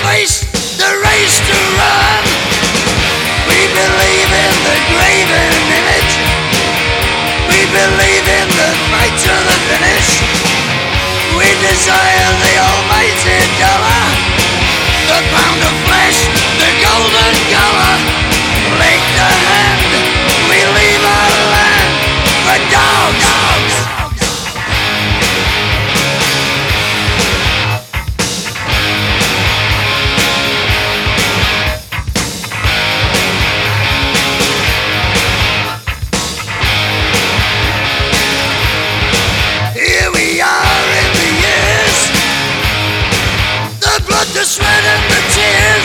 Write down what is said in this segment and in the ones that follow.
face the race to run. We believe in the graven image. We believe in the fight to the finish. We desire the almighty dollar, the pound of flesh, the golden color. Lake the hand, we leave our land for dogs. The sweat and the tears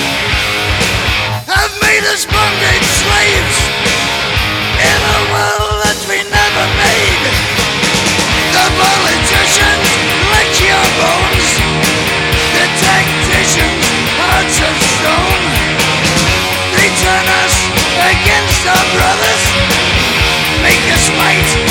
have made us bondage slaves in a world that we never made. The politicians lick your bones, the tacticians hearts of stone. They turn us against our brothers, make us fight